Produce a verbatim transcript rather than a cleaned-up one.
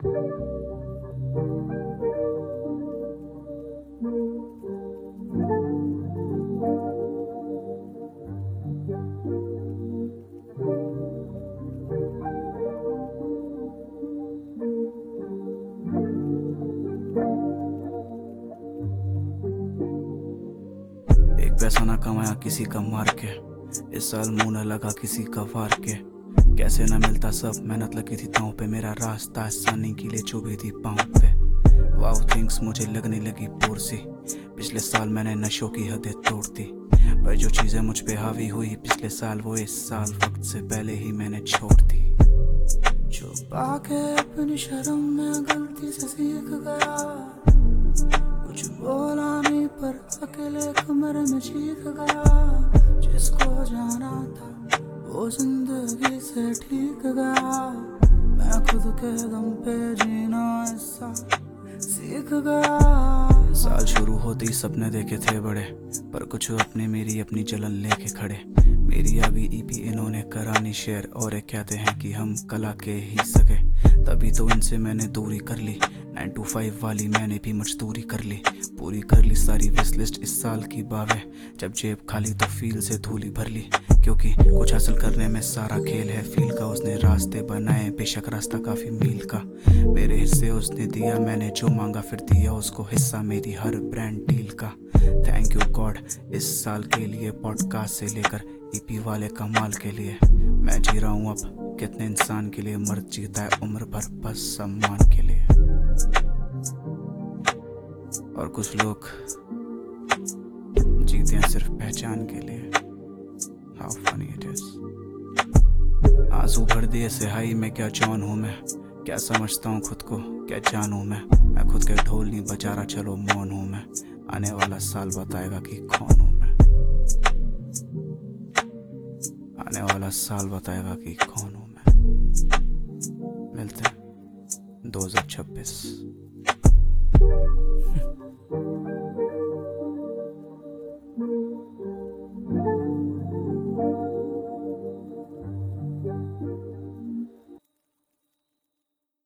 एक पैसा ना कमाया किसी का मार के, इस साल मुंह न लगा किसी का वार के। कैसे ना मिलता सब मेहनत लगी थी ताऊ पे, मेरा रास्ता आसानी के लिए चुभी थी पाँव पे। वाव थिंग्स मुझे लगने लगी बोर सी, पिछले साल मैंने नशों की हदें तोड़ दी। पर जो चीजें मुझ पे हावी हुई पिछले साल, वो इस साल वक्त से पहले ही मैंने छोड़ दी। छुपा के अपनी शर्म में गलती से सीख गया, कुछ बोला नहीं पर अकेले कमरे में चीख गया। जिसको जाना था वो जिंदगी से ठीक गया, मैं खुद के दम पे जीना ऐसा सीख गया। साल शुरू होते ही सपने देखे थे बड़े, पर कुछ अपने मेरी अपनी जलन लेके खड़े। मेरी आगे ईपी इन्होंने करानी शेयर, और एक कहते हैं कि हम कला के ही सके। तभी तो इनसे मैंने दूरी कर ली, नाइन टू फाइव वाली मैंने भी मजदूरी कर ली। पूरी कर ली सारी विश लिस्ट इस साल की बावे, जब जेब खाली तो फील से धूली भर ली। क्योंकि कुछ हासिल करने में सारा खेल है फील का, उसने रास्ते बनाए बेशक रास्ता काफी मील का। मेरे हिस्से उसने दिया, मैंने जो मांगा फिर दिया उसको हिस्सा मेरी हर ब्रांड डील का। थैंक यू गॉड इस साल के लिए, पॉडकास्ट से लेकर ईपी वाले कमाल के लिए। मैं जी रहा हूँ अब कितने इंसान के लिए, मर्द जीता है उम्र भर बस सम्मान के लिए। और कुछ लोग जीते हैं सिर्फ पहचान के लिए। How funny it is। आंसू भर दिए सिहाई में, क्या जॉन हूँ मैं, क्या समझता हूँ खुद को, क्या जानूँ मैं। मैं खुद के ढोल नहीं बजा रहा, चलो मौन हूँ मैं। आने वाला साल बताएगा कि कौन हूँ मैं। आने वाला साल बताएगा कि कौन हूँ मैं। मिलते हैं दो हजार छब्बीस।